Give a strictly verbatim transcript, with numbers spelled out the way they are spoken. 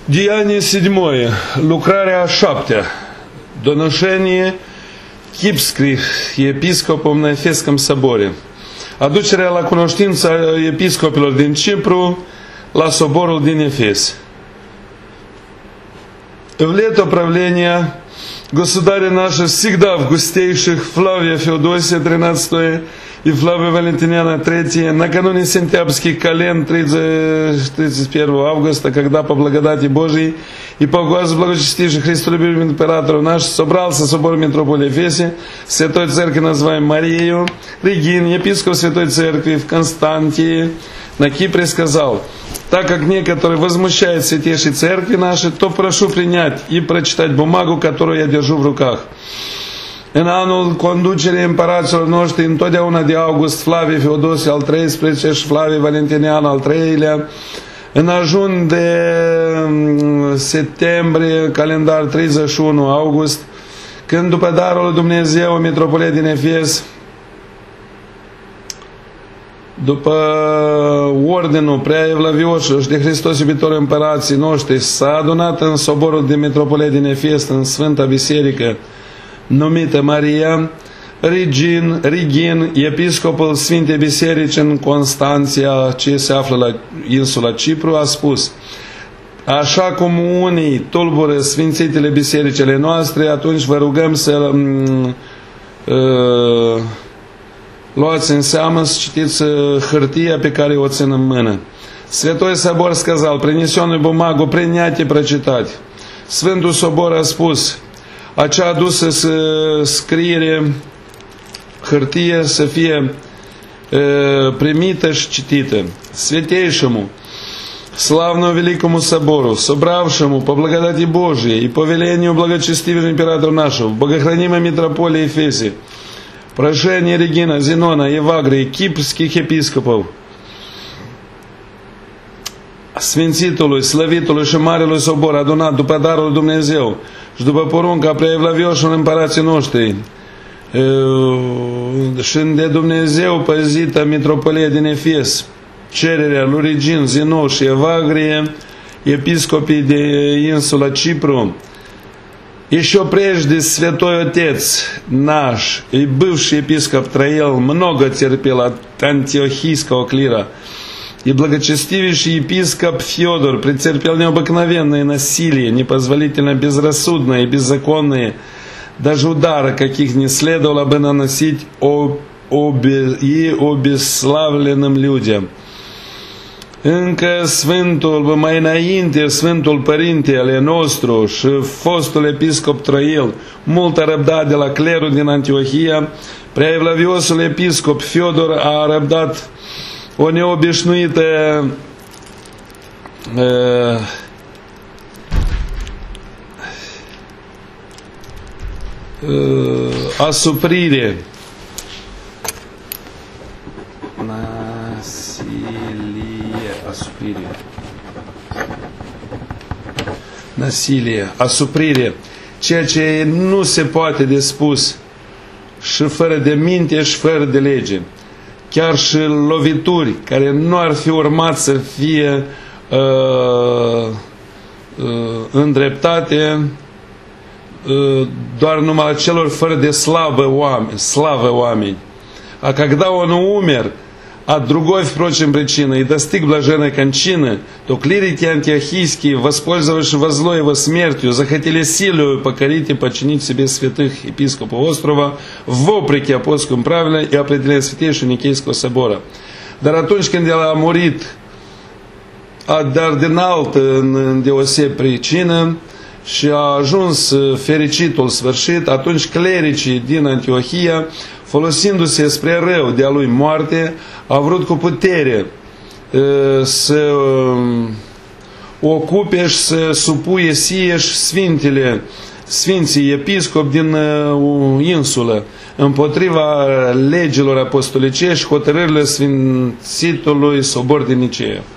Деяние седьмое. Lucrarea a șaptea. Donoșenie chipskih episcopom na Efescăm Соборе. Aducerea la cunoștință a episcopilor din Cipru la soborul din Efes. В лето правления государя нашего всегда в густейших Флавия Феодосия тринадцатое и Флавия Валентиниана третье, накануне сентябрьских колен тридцать первого августа, когда по благодати Божией и по указу благочестивших христолюбивых императоров наш собрался собор митрополии Ефесе, Святой Церкви называем Марию, Регин, епископ Святой Церкви в Константии на Кипре, сказал: так как некоторые возмущают святейшей церкви нашей, то прошу принять и прочитать бумагу, которую я держу в руках. În anul conducerii împăraților noștri, întotdeauna de August Flavie Feodosie al treisprezecelea și Flavie Valentinian al treilea, în ajun de septembrie, calendar treizeci și unu august, când după darul lui Dumnezeu, mitropolie din Efes, după ordinul prea evlavioșilor și de Hristos iubitor împărații noștri, s-a adunat în soborul de mitropolie din Efes, în Sfânta Biserică, numită Maria, Regin, Regin, episcopul Sfintei Biserici în Constanția, ce se află la insula Cipru, a spus: așa cum unii tulbură sfințitele bisericile noastre, atunci vă rugăm să uh, luați în seamă, să citiți hârtia pe care o țin în mână. Святой Собор сказал: принесенную бумагу принять и прочитать. Sfântul Sobor a spus: acea adusă scriere, hârtie, să fie e, primită și citită. Святейшему, славному великому собору, собравшему по благодати Божией и по велению благочестивого императора нашего, богохранимой митрополии Ефесе, прошение Регина, Зенона, Евагрии, кипрских епископов, Sfințitului, slăvitului și marelui sobor adunat după darul lui Dumnezeu și după porunca prea evlavioșilor împărații noștri și de Dumnezeu păzită mitropolie din Efes, cererea lui Regin, Zenon și Evagrie, episcopii de insula Cipru, еще прежде Святой Отец наш и бывший епископ Троил много терпел от антиохийского клира, и благочестивейший епископ Феодор претерпел необыкновенное насилие, непозволительно безрассудное и беззаконное, даже удара, каких не следовало бы наносить обе, и обесславленным людям. Încă Sfântul, mai înainte, Sfântul Părinte ale nostru și fostul episcop Troil, mult a răbdat de la clerul din Antiohia, prea evlaviosul episcop Fiodor a răbdat o neobișnuită uh, uh, asuprire, Asuprire. Nasilie, asuprire, ceea ce nu se poate de spus și fără de minte și fără de lege. Chiar și lovituri care nu ar fi urmat să fie uh, uh, îndreptate uh, doar numai celor fără de slavă oameni, slavă oameni. А когда он умер, а другой, впрочем, причиной, и достиг блаженной кончины, то клирики антиохийские, воспользовавшись во зло его смертью, захотели силою покорить и подчинить себе святых епископов острова, вопреки апостольскому правилу и определению Святейшего Никейского собора. Dar atunci când el a murit, dar din altă îndeoseb pricină, și a ajuns fericitul sfârșit, atunci clericii din Antiohia, folosindu-se spre rău de a lui moarte, au vrut cu putere să ocupe și să supuie sie și sfintele, sfinții episcopi din insulă, împotriva legilor apostolicești și hotărârile Sfințitului Sobor din Nicea.